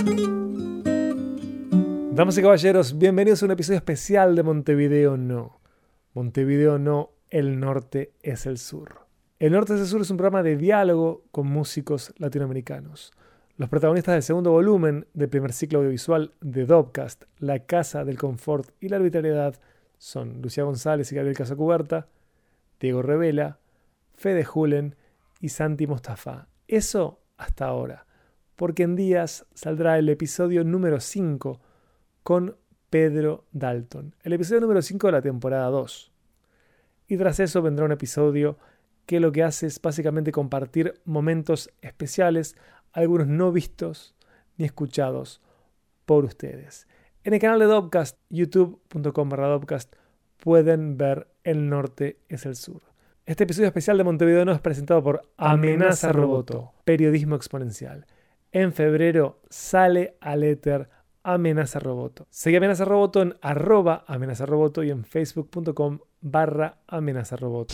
Damas y caballeros, bienvenidos a un episodio especial de Montevideo No. Montevideo No, el norte es el sur. El norte es el sur es un programa de diálogo con músicos latinoamericanos. Los protagonistas del segundo volumen del primer ciclo audiovisual de Dopcast, La Casa del Confort y la Arbitrariedad, son Lucía González y Gabriel Casacuberta, Diego Revela, Fede Julen y Santi Mostafa. Eso hasta ahora, porque en días saldrá el episodio número 5 con Pedro Dalton, el episodio número 5 de la temporada 2. Y tras eso vendrá un episodio que lo que hace es básicamente compartir momentos especiales, algunos no vistos ni escuchados por ustedes. En el canal de Dopcast, youtube.com/Dopcast, pueden ver El Norte es el Sur. Este episodio especial de Montevideo No es presentado por Amenaza Roboto, periodismo exponencial. En febrero sale al éter Amenaza Roboto. Seguí Amenaza Roboto en @amenazaroboto y en facebook.com/amenazaroboto.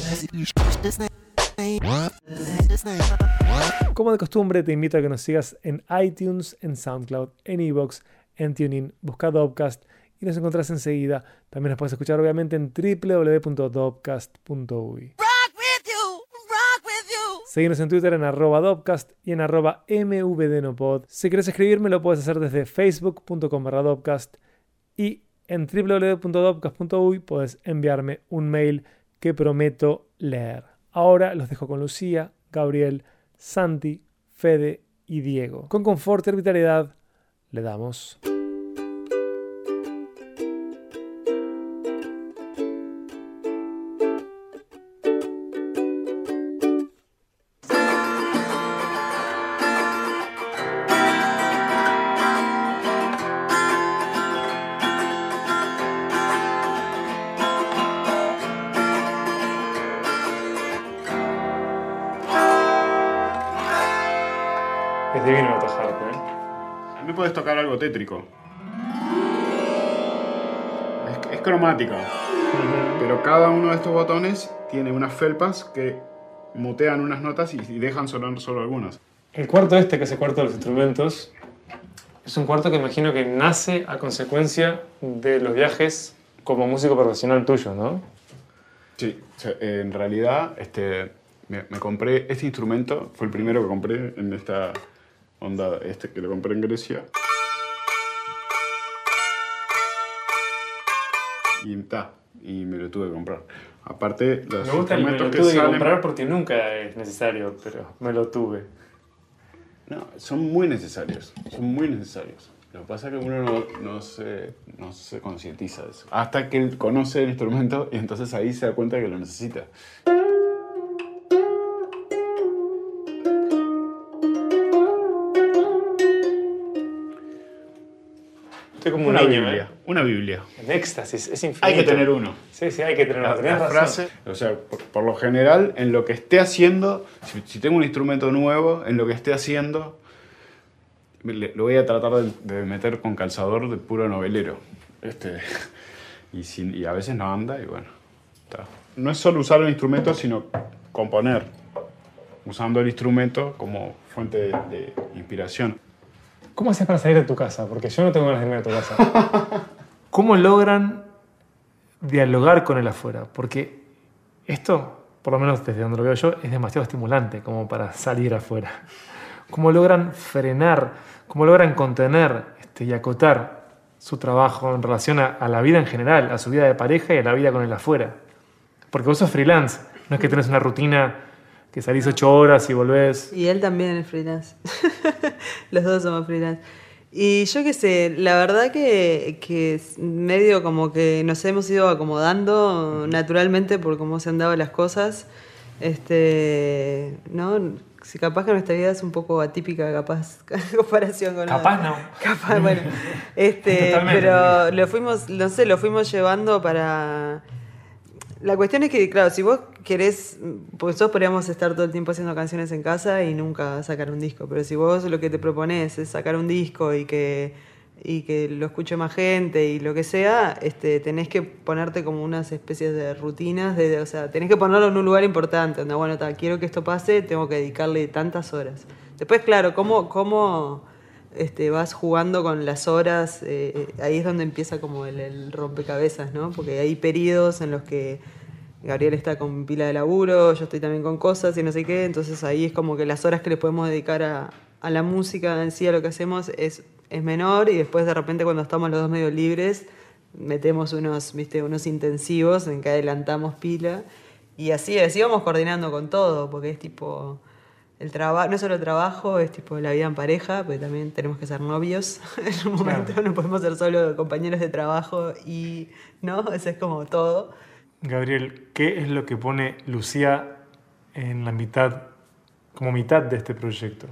Como de costumbre, te invito a que nos sigas en iTunes, en SoundCloud, en iVoox, en TuneIn. Busca Dopcast y nos encontrás enseguida. También nos puedes escuchar obviamente en www.dopcast.uy. Seguinos en Twitter en @Dopcast y en @mvdnopod. Si quieres escribirme lo puedes hacer desde facebook.com/Dopcast y en www.dopcast.uy puedes enviarme un mail que prometo leer. Ahora los dejo con Lucía, Gabriel, Santi, Fede y Diego. Con confort y arbitrariedad le damos. Es divino atajarte, ¿eh? A mí puedes tocar algo tétrico. Es cromática. Pero cada uno de estos botones tiene unas felpas que mutean unas notas y dejan sonar solo algunas. El cuarto que es el cuarto de los instrumentos, es un cuarto que imagino que nace a consecuencia de los viajes como músico profesional tuyo, ¿no? Sí, o sea, en realidad me compré este instrumento, fue el primero que compré en esta onda, que lo compré en Grecia. Y me lo tuve que comprar. Aparte, los me gusta el me lo instrumentos tuve que que salen... comprar porque nunca es necesario, pero me lo tuve. No, son muy necesarios. Son muy necesarios. Lo que pasa es que uno no se concientiza de eso. Hasta que él conoce el instrumento y entonces ahí se da cuenta que lo necesita. Estoy como Una un niño, Biblia. Una Biblia. En éxtasis, es infinito. Hay que tener uno. Sí, hay que tener uno. Tenés La razón. frase, o sea, por lo general, en lo que esté haciendo, si tengo un instrumento nuevo, en lo que esté haciendo, lo voy a tratar de meter con calzador de puro novelero. Y a veces no anda y bueno, está. No es solo usar el instrumento, sino componer, usando el instrumento como fuente de inspiración. ¿Cómo haces para salir de tu casa? Porque yo no tengo ganas de irme de tu casa. ¿Cómo logran dialogar con el afuera? Porque esto, por lo menos desde donde lo veo yo, es demasiado estimulante como para salir afuera. ¿Cómo logran frenar? ¿Cómo logran contener y acotar su trabajo en relación a la vida en general, a su vida de pareja y a la vida con el afuera? Porque vos sos freelance, no es que tenés una rutina que salís 8 horas y volvés. Y él también es freelance. Los dos somos freelance. Y yo qué sé, la verdad que medio como que nos hemos ido acomodando naturalmente por cómo se han dado las cosas. ¿No? Si capaz que nuestra vida es un poco atípica, capaz, en comparación con Capaz no. Capaz, bueno. Pero lo fuimos llevando para... La cuestión es que, claro, si vos querés, porque nosotros podríamos estar todo el tiempo haciendo canciones en casa y nunca sacar un disco, pero si vos lo que te propones es sacar un disco y que lo escuche más gente y lo que sea, tenés que ponerte como unas especies de rutinas, o sea, tenés que ponerlo en un lugar importante, donde, bueno, quiero que esto pase, tengo que dedicarle tantas horas. Después, claro, cómo vas jugando con las horas, ahí es donde empieza como el rompecabezas, ¿no? Porque hay periodos en los que Gabriel está con pila de laburo, yo estoy también con cosas y no sé qué, entonces ahí es como que las horas que le podemos dedicar a la música en sí, a lo que hacemos, es menor, y después de repente cuando estamos los dos medio libres, metemos unos intensivos en que adelantamos pila, y así vamos coordinando con todo, porque es tipo... El trabajo, no solo el trabajo, es tipo la vida en pareja, porque también tenemos que ser novios en un momento, claro. No podemos ser solo compañeros de trabajo y no, eso es como todo. Gabriel, ¿qué es lo que pone Lucía en la mitad, como mitad de este proyecto?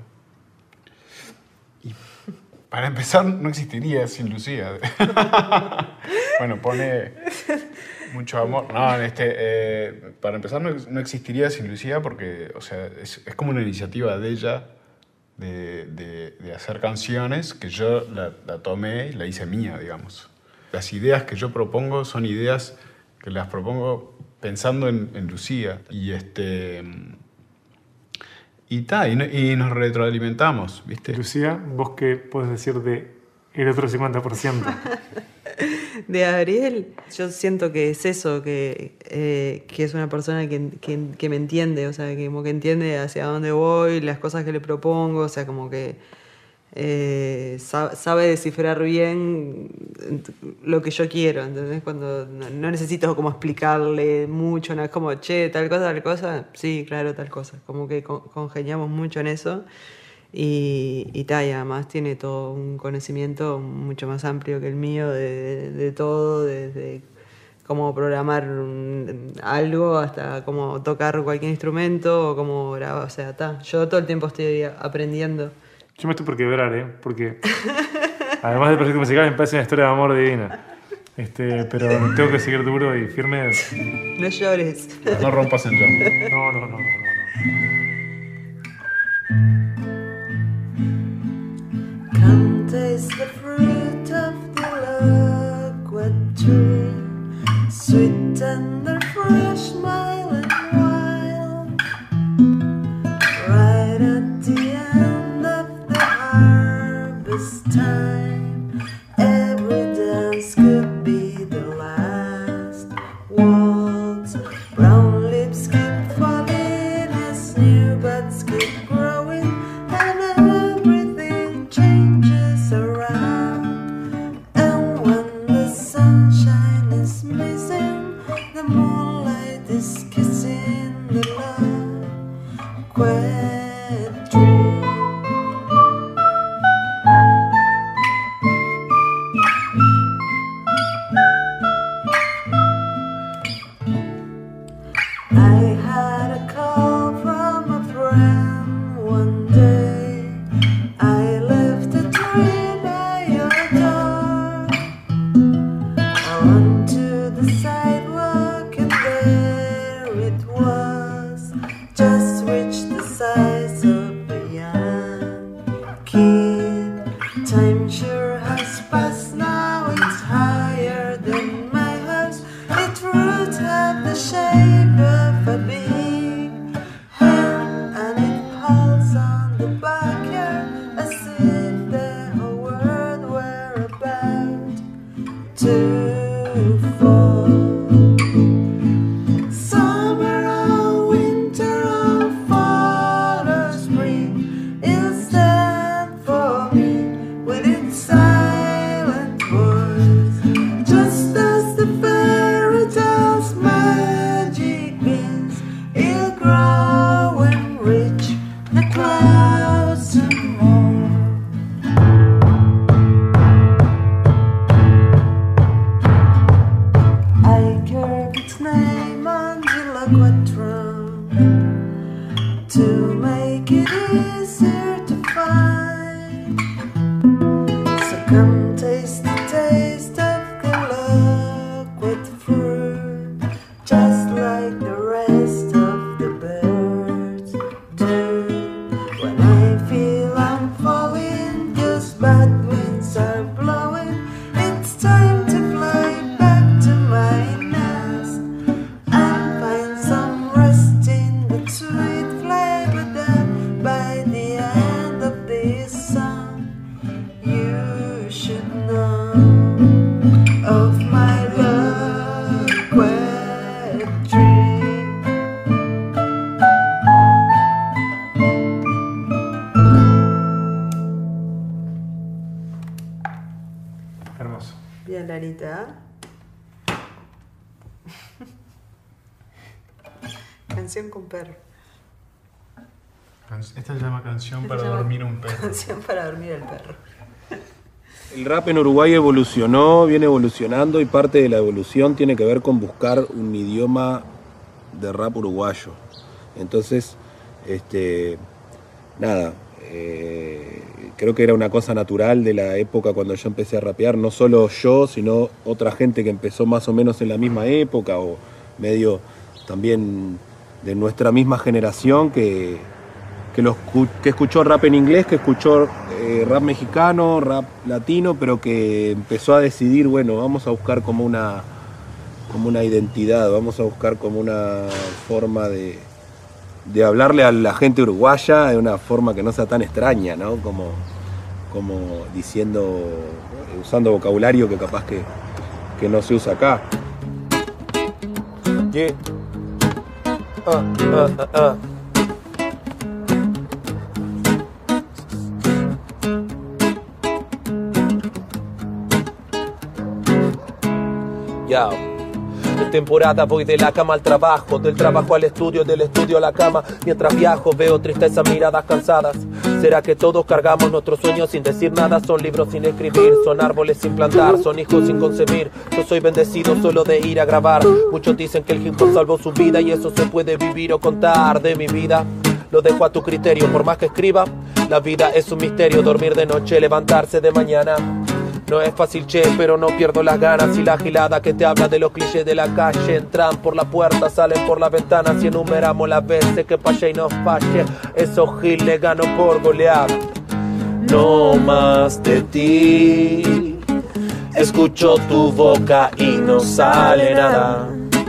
Y para empezar, no existiría sin Lucía. Bueno, pone mucho amor. No, para empezar no existiría sin Lucía porque, o sea, es como una iniciativa de ella de hacer canciones que yo la tomé y la hice mía, digamos. Las ideas que yo propongo son ideas que las propongo pensando en Lucía. Y nos retroalimentamos, ¿viste? Lucía, ¿vos qué podés decir de el otro 50%? De Gabriel, yo siento que es eso, que es una persona que me entiende, o sea, que como que entiende hacia dónde voy, las cosas que le propongo, o sea, como que sabe descifrar bien lo que yo quiero, ¿entendés? Cuando no necesito como explicarle mucho, no es como, che, tal cosa, sí, claro, tal cosa, como que congeniamos mucho en eso. Y además tiene todo un conocimiento mucho más amplio que el mío de todo, desde cómo programar algo hasta cómo tocar cualquier instrumento o cómo grabar. O sea, yo todo el tiempo estoy aprendiendo. Yo me estoy por quebrar, porque además del proyecto musical me parece una historia de amor divina. Pero tengo que seguir duro y firme. No llores. No rompas el llanto. No. Come taste the fruit of the loquat tree, sweet, tender, fresh, mild and wild. Right at the end of the harvest time, every dance could be the last waltz. Brown lips keep falling as new buds keep growing, and everything changes around. And when the sunshine is missing, the moonlight is kissing the love quiet dream. I had a call from a friend one day. I left a tree by your door. I went to the sidewalk and there it was, just reached the size of a young kid. Time sure has passed, now it's higher than my house. Its roots have the shape of a big hand, and it pulls on the backyard as if the whole world were about to fall. Summer or winter or fall or spring, it'll stand for me with its silent voice, just as the fairy tale's magic means. It'll grow and reach the clouds and more. I carved its name on the loquat trunk to make it easier to find. So come taste the taste of the loquat fruit, just like the rest of the birds do. When I feel I'm falling, just bad winds are blowing, it's time to fly back to my nest and find some rest in the sweet flavor that by the end of this song Hermoso. Bien, Lanita. Canción con perro. Esta se llama Canción para dormir un perro. Canción para dormir el perro. El rap en Uruguay evolucionó, viene evolucionando y parte de la evolución tiene que ver con buscar un idioma de rap uruguayo. Entonces, creo que era una cosa natural de la época cuando yo empecé a rapear, no solo yo, sino otra gente que empezó más o menos en la misma época o medio también de nuestra misma generación que escuchó rap en inglés, que escuchó rap mexicano, rap latino, pero que empezó a decidir, bueno, vamos a buscar como una identidad, vamos a buscar como una forma de hablarle a la gente uruguaya de una forma que no sea tan extraña, ¿no? Como diciendo, usando vocabulario que capaz que no se usa acá. Yeah. Ya. En temporada voy de la cama al trabajo, del trabajo al estudio, del estudio a la cama. Mientras viajo veo tristeza, miradas cansadas. ¿Será que todos cargamos nuestros sueños sin decir nada? Son libros sin escribir, son árboles sin plantar, son hijos sin concebir. Yo soy bendecido solo de ir a grabar. Muchos dicen que el hip hop salvó su vida y eso se puede vivir o contar de mi vida. Lo dejo a tu criterio, por más que escriba. La vida es un misterio, dormir de noche, levantarse de mañana. No es fácil, che, pero no pierdo las ganas. Y la gilada que te habla de los clichés de la calle. Entran por la puerta, salen por la ventana. Si enumeramos las veces que fallé y no fallé, esos giles gano por goleada. No más de ti, escucho tu boca y no sale nada.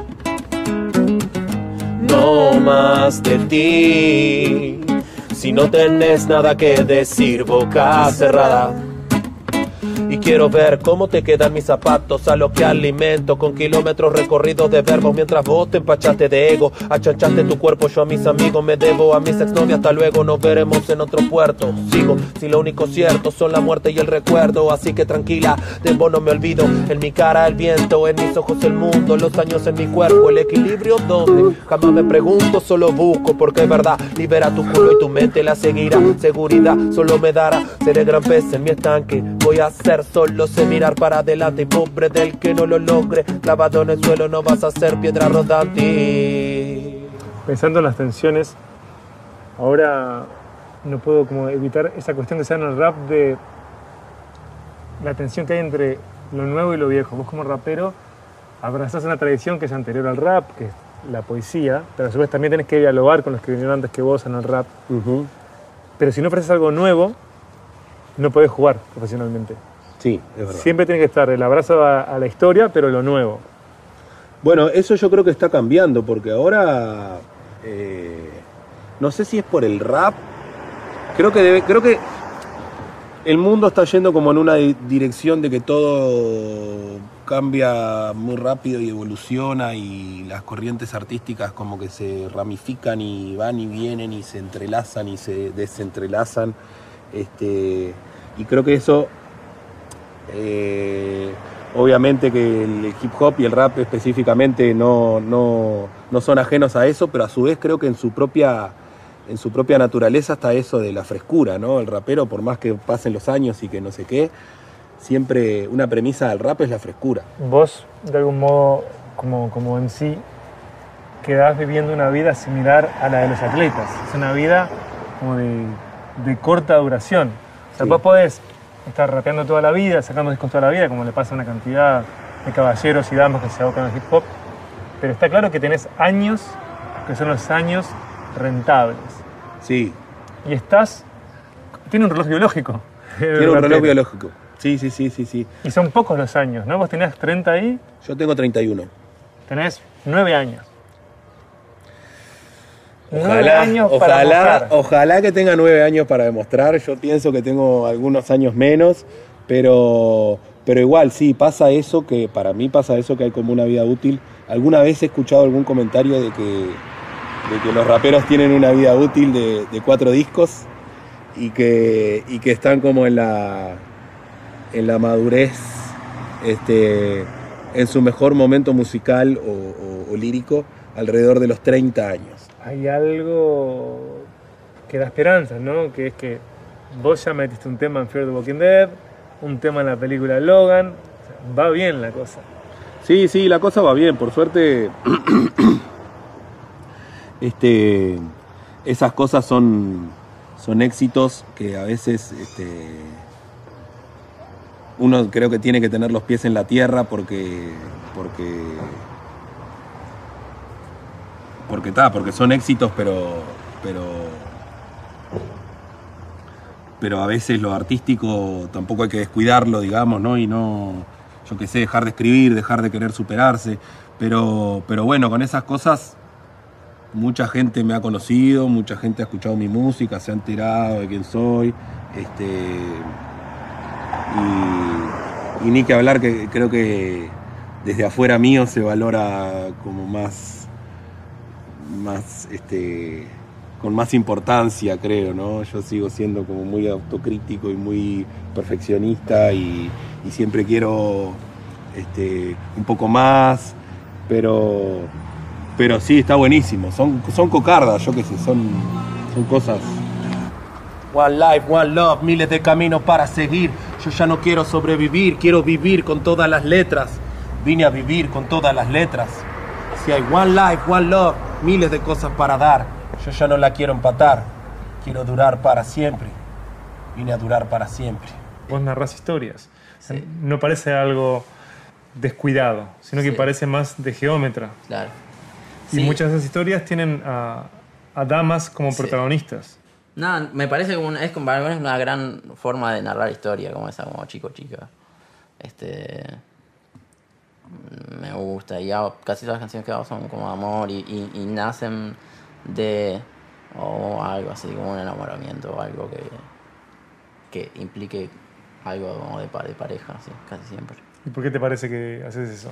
No más de ti, si no tenés nada que decir, boca cerrada. Y quiero ver cómo te quedan mis zapatos, a lo que alimento con kilómetros recorridos de verbos. Mientras vos te empachaste de ego, achanchaste tu cuerpo, yo a mis amigos me debo. A mis exnovias hasta luego, nos veremos en otro puerto. Sigo, si lo único cierto son la muerte y el recuerdo. Así que tranquila, de vos no me olvido. En mi cara el viento, en mis ojos el mundo. Los años en mi cuerpo, el equilibrio ¿dónde? Jamás me pregunto, solo busco porque es verdad. Libera tu culo y tu mente la seguirá. Seguridad solo me dará, seré gran pez en mi estanque. Voy a ser solo sé mirar para adelante y pobre del que no lo logre. Clavado en el suelo no vas a ser piedra rodante. Pensando en las tensiones, ahora no puedo como evitar esa cuestión que se da en el rap de la tensión que hay entre lo nuevo y lo viejo. Vos como rapero abrazás una tradición que es anterior al rap, que es la poesía, pero a su vez también tenés que dialogar con los que vinieron antes que vos en el rap. Pero si no ofreces algo nuevo, no podés jugar profesionalmente. Sí, es verdad. Siempre tiene que estar el abrazo a la historia, pero lo nuevo. Bueno, eso yo creo que está cambiando, porque ahora no sé si es por el rap. Creo que el mundo está yendo como en una dirección de que todo cambia muy rápido y evoluciona, y las corrientes artísticas como que se ramifican y van y vienen y se entrelazan y se desentrelazan. Y creo que eso, obviamente que el hip hop y el rap específicamente no son ajenos a eso, pero a su vez creo que en su propia naturaleza está eso de la frescura, ¿no? El rapero, por más que pasen los años y que no sé qué, siempre una premisa del rap es la frescura. Vos, de algún modo, como en sí, quedás viviendo una vida similar a la de los atletas. Es una vida como de corta duración. O sea, sí. Vos podés estar rapeando toda la vida, sacando discos toda la vida, como le pasa a una cantidad de caballeros y damas que se abocan al hip hop, pero está claro que tenés años que son los años rentables. Sí. Y tiene un reloj biológico. Tiene un reloj biológico. Sí. Y son pocos los años, ¿no? Vos tenés 30 ahí. Yo tengo 31. Tenés 9 años. Ojalá que tenga 9 años para demostrar. Yo pienso que tengo algunos años menos, pero igual sí, pasa eso, que para mí pasa eso, que hay como una vida útil. Alguna vez he escuchado algún comentario de que los raperos tienen una vida útil de 4 discos y que están como en la madurez en su mejor momento musical o lírico alrededor de los 30 años. Hay algo que da esperanza, ¿no? Que es que vos ya metiste un tema en Fear the Walking Dead, un tema en la película Logan, o sea, va bien la cosa. Sí, la cosa va bien, por suerte. Esas cosas son éxitos que a veces uno creo que tiene que tener los pies en la tierra porque son éxitos, pero a veces lo artístico tampoco hay que descuidarlo, digamos, ¿no? Y no, yo qué sé, dejar de escribir, dejar de querer superarse, pero bueno, con esas cosas mucha gente me ha conocido, mucha gente ha escuchado mi música, se ha enterado de quién soy, y ni que hablar que creo que desde afuera mío se valora como más con más importancia, creo, ¿no? Yo sigo siendo como muy autocrítico y muy perfeccionista y siempre quiero un poco más, pero sí, está buenísimo. Son cocardas, yo qué sé, son cosas. One life, one love, miles de caminos para seguir. Yo ya no quiero sobrevivir, quiero vivir con todas las letras. Vine a vivir con todas las letras. Si hay one life, one love, miles de cosas para dar. Yo ya no la quiero empatar, quiero durar para siempre. Vine a durar para siempre. Vos narrás historias. Sí. No parece algo descuidado, sino que Sí. parece más de geómetra. Claro. Y Sí. muchas de esas historias tienen a damas como Sí. protagonistas. No, me parece como es una gran forma de narrar historia, como esa, como chico-chica. Me gusta. Y casi todas las canciones que hago son como amor y nacen de o algo así, como un enamoramiento o algo que implique algo como de pareja, así, casi siempre. ¿Y por qué te parece que haces eso?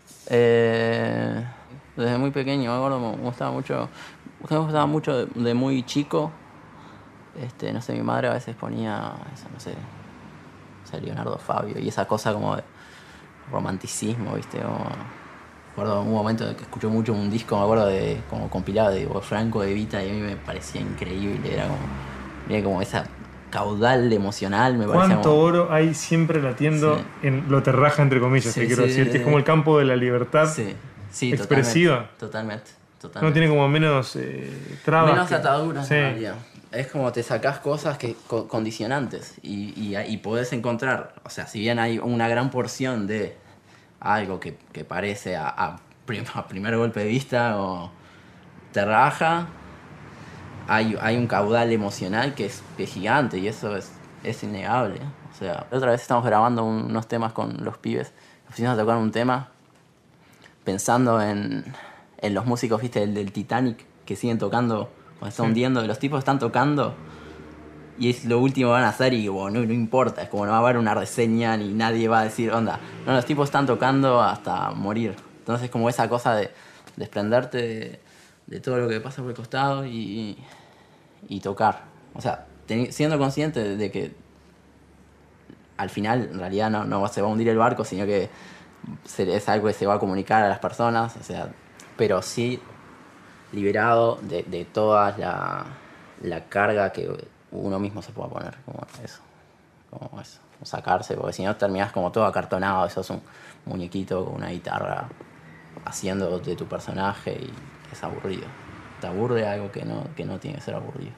Desde muy pequeño, me acuerdo, me gustaba mucho de muy chico. No sé, mi madre a veces ponía, no sé, Leonardo Fabio y esa cosa como de romanticismo, ¿viste? Me acuerdo un momento que escuché mucho un disco, me acuerdo de como compilado de Franco de Vita y a mí me parecía increíble, era como esa caudal emocional, me parecía ¿Cuánto como... oro hay siempre latiendo Sí. en lo terraja, entre comillas, Sí, te quiero sí, decir? sí, Que es sí. como el campo de la libertad Sí, expresiva. Totalmente. No tiene como menos trabas. Menos ataduras, Sí. en realidad. Es como te sacás cosas condicionantes y podés encontrar, o sea, si bien hay una gran porción de algo que parece a primer golpe de vista o te raja, hay un caudal emocional que es gigante y eso es innegable. O sea, la otra vez estamos grabando unos temas con los pibes, nos pusimos a tocar un tema pensando en los músicos, ¿viste? Del Titanic, que siguen tocando cuando está hundiendo. Los tipos están tocando y es lo último que van a hacer y bueno, no importa. Es como no va a haber una reseña ni nadie va a decir, onda. No, los tipos están tocando hasta morir. Entonces es como esa cosa de desprenderte de todo lo que pasa por el costado y tocar. O sea, siendo consciente de que al final en realidad no se va a hundir el barco, sino que es algo que se va a comunicar a las personas, o sea, pero sí liberado de toda la carga que uno mismo se pueda poner, como eso, sacarse, porque si no terminás como todo acartonado, sos un muñequito con una guitarra haciendo de tu personaje y es aburrido. Te aburre algo que no tiene que ser aburrido.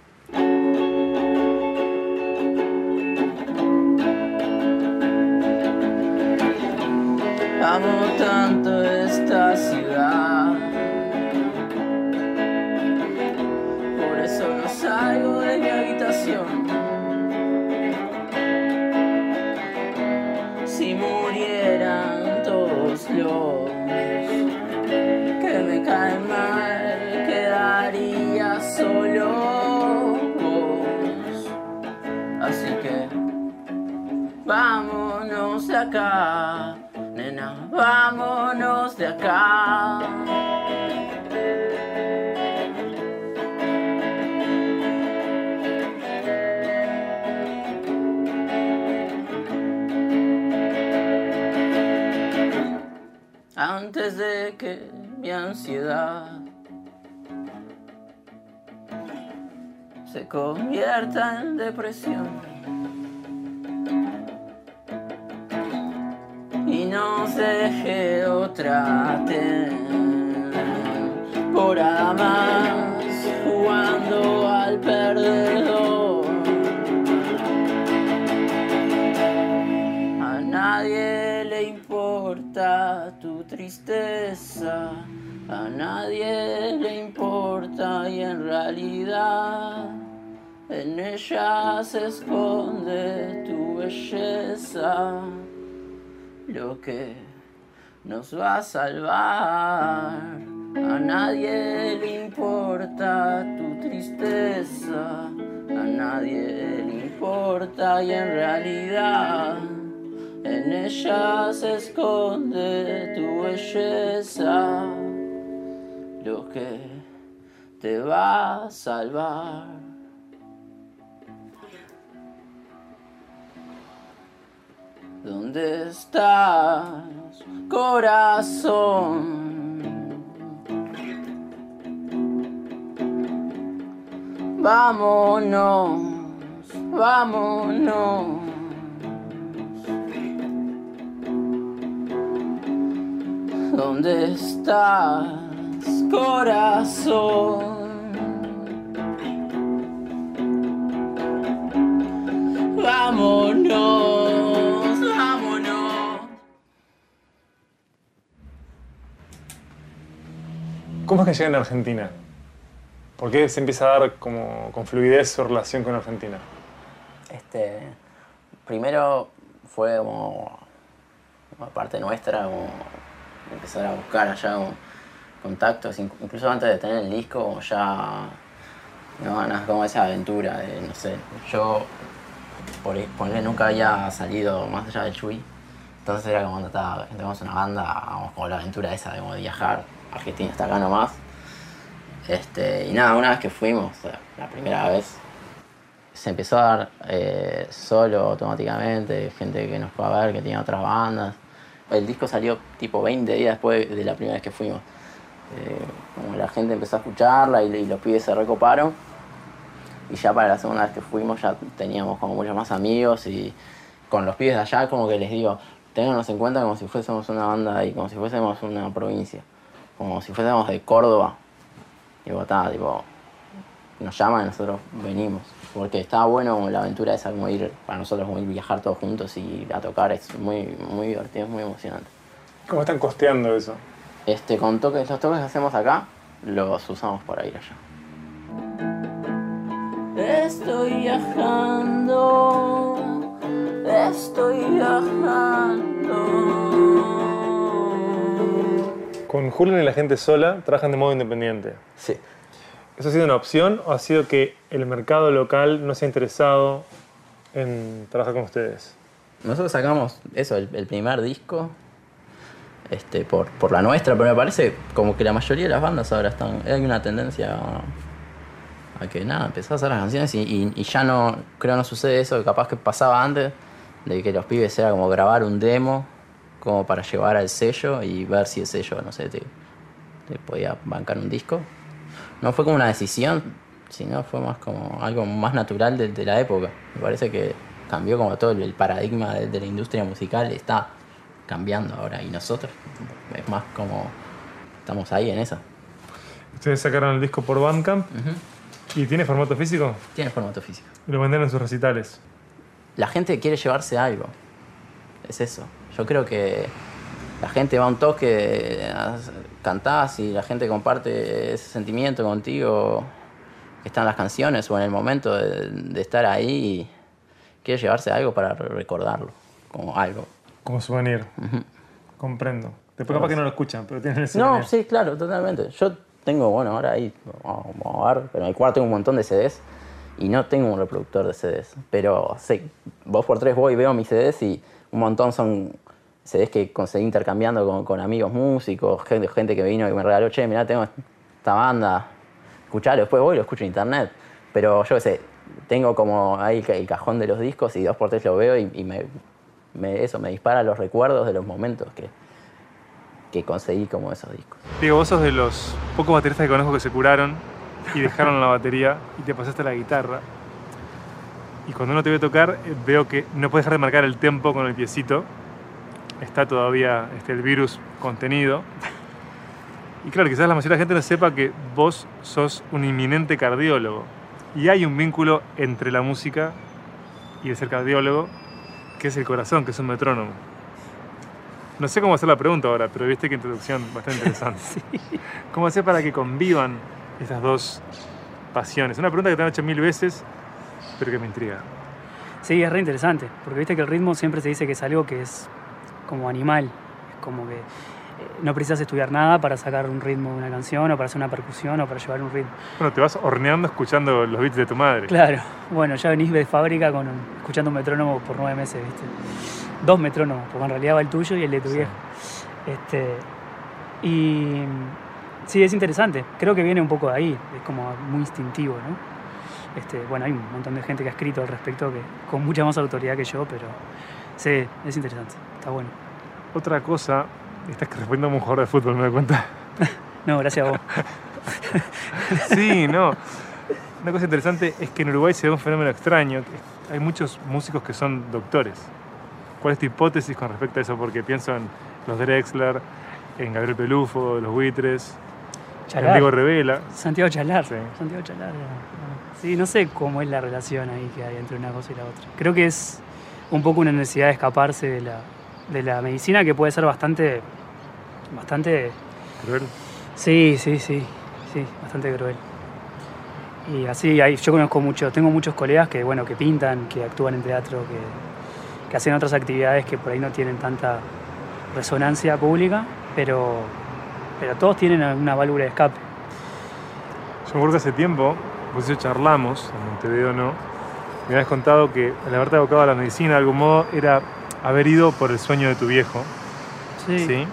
Amo tanto esta ciudad, por eso no salgo de mi habitación. Si murieran todos los que me caen mal, quedaría solo vos. Así que vámonos de acá. Nena, vámonos de acá. antes de que mi ansiedad se convierta en depresión y nos deje otra temporada más jugando al perdedor. A nadie le importa tu tristeza, a nadie le importa y en realidad en ella se esconde tu belleza, lo que nos va a salvar. A nadie le importa tu tristeza, a nadie le importa y en realidad en ella se esconde tu belleza, lo que te va a salvar. ¿Dónde estás, corazón? Vámonos, vámonos. ¿Dónde estás, corazón? Vámonos, vámonos. ¿Cómo es que llegan a Argentina? ¿Por qué se empieza a dar como con fluidez su relación con Argentina? Primero fue como parte nuestra, como empezar a buscar allá como contactos, incluso antes de tener el disco, como ya, no, como esa aventura de, no sé, yo ponle, nunca había salido más allá de Chuy, entonces era como cuando teníamos una banda, vamos, como la aventura esa de como viajar, Argentina está acá nomás. Y nada, una vez que fuimos, la primera vez, se empezó a dar solo automáticamente, gente que nos fue a ver, que tenía otras bandas. El disco salió tipo 20 días después de la primera vez que fuimos. Como la gente empezó a escucharla y los pibes se recoparon. Y ya para la segunda vez que fuimos ya teníamos como muchos más amigos y con los pibes de allá como que les digo, téngannos en cuenta como si fuésemos una banda ahí, como si fuésemos una provincia, como si fuésemos de Córdoba. Y tipo, nos llaman y nosotros venimos. Porque estaba bueno como la aventura esa, como ir, para nosotros como ir viajar todos juntos y a tocar, es muy, muy divertido, es muy emocionante. ¿Cómo están costeando eso? Con toques, los toques que hacemos acá, los usamos para ir allá. Estoy viajando, estoy viajando. Con Julián y la gente sola trabajan de modo independiente. Sí. ¿Eso ha sido una opción o ha sido que el mercado local no se ha interesado en trabajar con ustedes? Nosotros sacamos eso, el primer disco, por la nuestra, pero me parece como que la mayoría de las bandas ahora hay una tendencia a que nada, empezás a hacer las canciones y ya no, creo no sucede eso que capaz que pasaba antes, de que los pibes era como grabar un demo como para llevar al sello y ver si el sello, no sé, te podía bancar un disco. No fue como una decisión, sino fue más como algo más natural de la época. Me parece que cambió como todo el paradigma de la industria musical, está cambiando ahora y nosotros es más como estamos ahí en esa. Ustedes sacaron el disco por Bandcamp. ¿Y tiene formato físico? Tiene formato físico. Y lo venden en sus recitales. La gente quiere llevarse algo. Es eso. Yo creo que la gente va a un toque, cantás y la gente comparte ese sentimiento contigo que está en las canciones o en el momento de estar ahí y quiere llevarse algo para recordarlo, como algo. Como souvenir. Comprendo. Después capaz que no lo escuchan, pero tienen el souvenir. No, sí, claro, totalmente. Yo tengo, bueno, ahora ahí, vamos a ver, pero en el cuarto tengo un montón de CDs y no tengo un reproductor de CDs. Pero sí, 2x3 voy y veo mis CDs y un montón son CDs que conseguí intercambiando con amigos músicos, gente que vino y me regaló, che, mirá, tengo esta banda, escuchalo, después voy y lo escucho en internet. Pero yo qué sé, tengo como ahí el cajón de los discos y 2x3 lo veo y me dispara los recuerdos de los momentos que conseguí como esos discos. Diego, vos sos de los pocos bateristas que conozco que se curaron y dejaron la batería y te pasaste a la guitarra. Y cuando uno te ve tocar, veo que no puedes dejar de marcar el tempo con el piecito. Está todavía el virus contenido. Y claro, quizás la mayoría de la gente no sepa que vos sos un inminente cardiólogo. Y hay un vínculo entre la música y el ser cardiólogo, que es el corazón, que es un metrónomo. No sé cómo hacer la pregunta ahora, pero viste qué introducción bastante interesante. Sí. ¿Cómo hacer para que convivan esas dos pasiones? Una pregunta que te han hecho 1000 veces, pero que me intriga. Sí, es re interesante, porque viste que el ritmo siempre se dice que es algo que es como animal, es como que no precisas estudiar nada para sacar un ritmo de una canción o para hacer una percusión o para llevar un ritmo. Bueno, te vas horneando escuchando los beats de tu madre. Claro, bueno, ya venís de fábrica escuchando un metrónomo por 9 meses, ¿viste? 2 metrónomos, porque en realidad va el tuyo y el de tu viejo. Y sí, es interesante, creo que viene un poco de ahí, es como muy instintivo, ¿no? Bueno, hay un montón de gente que ha escrito al respecto con mucha más autoridad que yo, pero sí, es interesante, está bueno. Otra cosa, estás respondiendo como un jugador de fútbol, ¿me das cuenta? No, gracias a vos. Sí, no. Una cosa interesante es que en Uruguay se da un fenómeno extraño. Hay muchos músicos que son doctores. ¿Cuál es tu hipótesis con respecto a eso? Porque pienso en los Drexler, en Gabriel Pelufo, los Buitres, en Diego Revela. Santiago Chalar. Sí. Santiago Chalar. Sí, no sé cómo es la relación ahí que hay entre una cosa y la otra. Creo que es un poco una necesidad de escaparse de la medicina, que puede ser bastante ¿Cruel? Sí, bastante cruel. Y así, yo tengo muchos colegas que, bueno, que pintan, que actúan en teatro, que hacen otras actividades que por ahí no tienen tanta resonancia pública, pero todos tienen alguna válvula de escape. Yo me acuerdo que hace tiempo, vos y yo charlamos, en Montevideo no, me habías contado que el haberte abocado a la medicina de algún modo era haber ido por el sueño de tu viejo. Sí.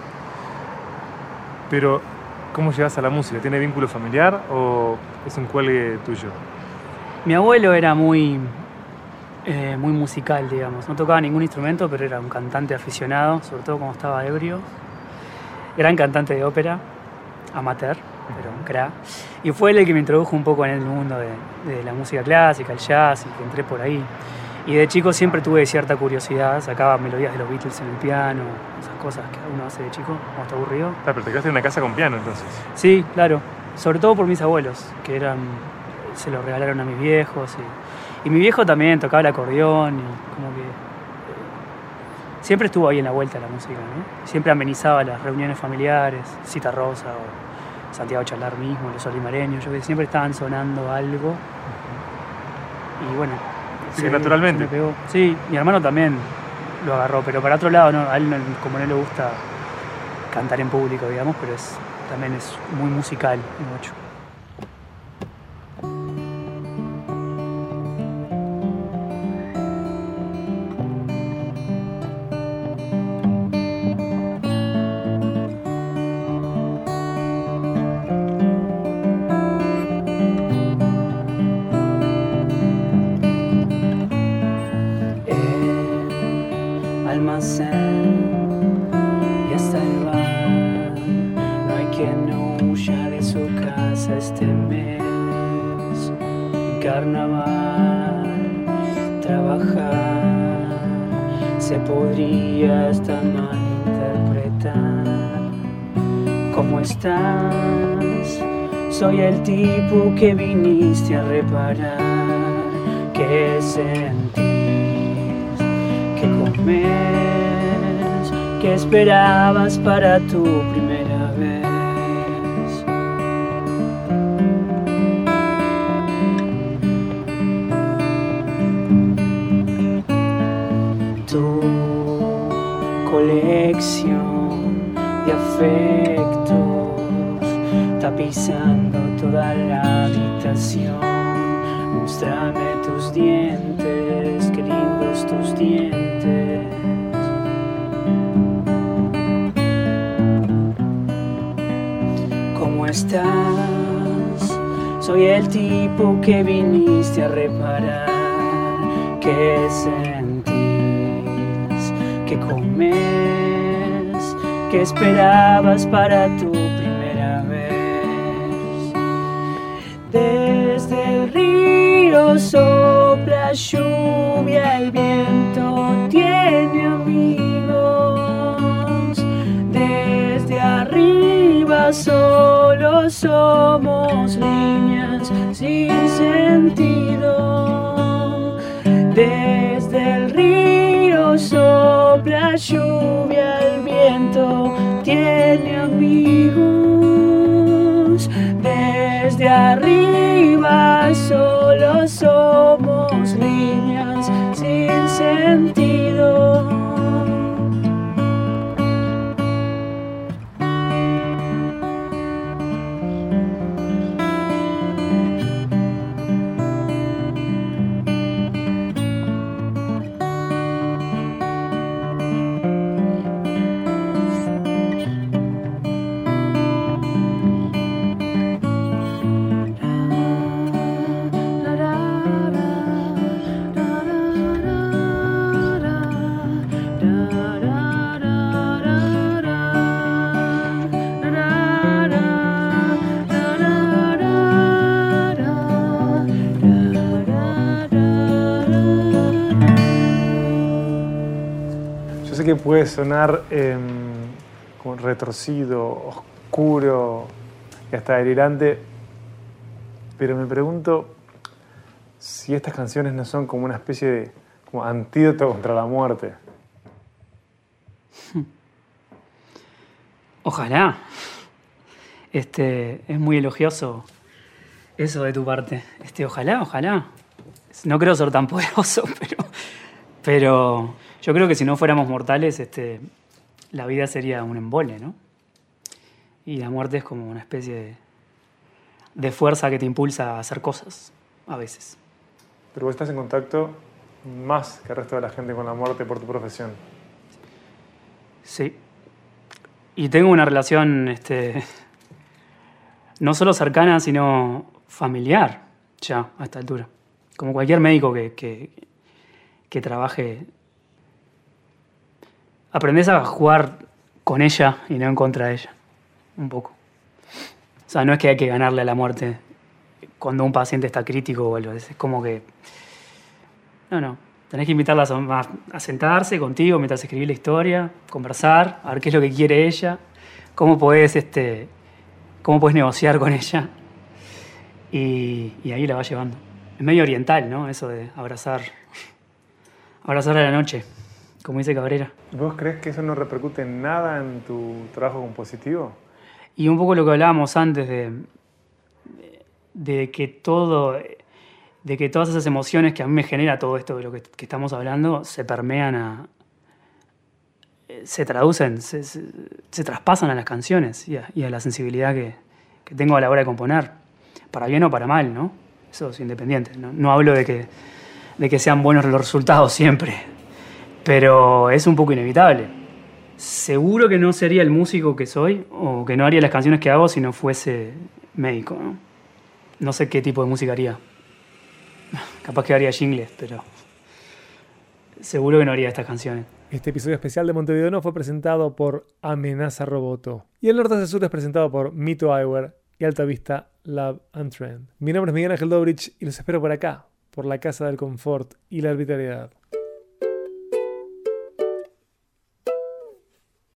Pero, ¿cómo llegas a la música? ¿Tiene vínculo familiar o es un cuelgue tuyo? Mi abuelo era muy musical, digamos. No tocaba ningún instrumento, pero era un cantante aficionado, sobre todo cuando estaba ebrio. Gran cantante de ópera, amateur, pero un crack. Y fue él el que me introdujo un poco en el mundo de la música clásica, el jazz, y que entré por ahí. Y de chico siempre tuve cierta curiosidad, sacaba melodías de los Beatles en el piano, esas cosas que uno hace de chico cuando está aburrido. Ah, pero te quedaste en una casa con piano entonces. Sí, claro, sobre todo por mis abuelos, que se lo regalaron a mis viejos. Y mi viejo también tocaba el acordeón y como que siempre estuvo ahí en la vuelta de la música, ¿no? Siempre amenizaba las reuniones familiares, Cita Rosa o Santiago Chalar mismo, los Olimareños, yo que siempre estaban sonando algo. Y bueno, sí, naturalmente. me pegó. Sí, mi hermano también lo agarró, pero para otro lado, no, a él como no le gusta cantar en público, digamos, pero también es muy musical, mucho. Y hasta el bar, no hay quien no huya de su casa este mes. En carnaval, trabajar se podría hasta malinterpretar. ¿Cómo estás? Soy el tipo que viniste a reparar. ¿Qué sentís? ¿Qué comes? ¿Qué esperabas para tu primera vez? Tu colección de afectos tapizando toda la habitación. Muéstrame tus dientes, qué lindos tus dientes. ¿Cómo estás? Soy el tipo que viniste a reparar. ¿Qué sentís? ¿Qué comes? que esperabas para tu primera vez. Desde el río sopla lluvia, el viento tiene amigos. Desde arriba solo somos líneas sin sentido. Desde el río sopla lluvia, el viento tiene amigos. Desde arriba solo somos líneas sin sentido. Yo sé que puede sonar como retorcido, oscuro y hasta delirante, pero me pregunto si estas canciones no son como una especie de como antídoto contra la muerte. Ojalá. Es muy elogioso eso de tu parte. Ojalá. No creo ser tan poderoso, pero yo creo que si no fuéramos mortales, la vida sería un embole, ¿no? Y la muerte es como una especie de fuerza que te impulsa a hacer cosas, a veces. Pero vos estás en contacto más que el resto de la gente con la muerte por tu profesión. Sí. Y tengo una relación no solo cercana, sino familiar, ya, a esta altura. Como cualquier médico que trabaje, aprendés a jugar con ella y no en contra de ella, un poco. O sea, no es que hay que ganarle a la muerte cuando un paciente está crítico o algo, es como que... No, tenés que invitarla a sentarse contigo mientras escribís la historia, conversar, a ver qué es lo que quiere ella, cómo podés negociar con ella, y ahí la vas llevando. Es medio oriental, ¿no? Eso de abrazar a la noche, como dice Cabrera. ¿Vos crees que eso no repercute en nada en tu trabajo compositivo? Y un poco lo que hablábamos antes de que todas esas emociones que a mí me genera todo esto de lo que estamos hablando se permean se traducen, se traspasan a las canciones y a la sensibilidad que tengo a la hora de componer, para bien o para mal, ¿no? Eso es independiente, ¿no? No hablo de que sean buenos los resultados siempre, pero es un poco inevitable. Seguro que no sería el músico que soy o que no haría las canciones que hago si no fuese médico, ¿no? No sé qué tipo de música haría. Capaz que haría jingles, pero seguro que no haría estas canciones. Este episodio especial de Montevideo No fue presentado por Amenaza Roboto. Y el Norte hacia Sur es presentado por Mito Eyewear y Alta Vista Love and Trend. Mi nombre es Miguel Ángel Dobrich y los espero por acá, por la Casa del Confort y la Arbitrariedad.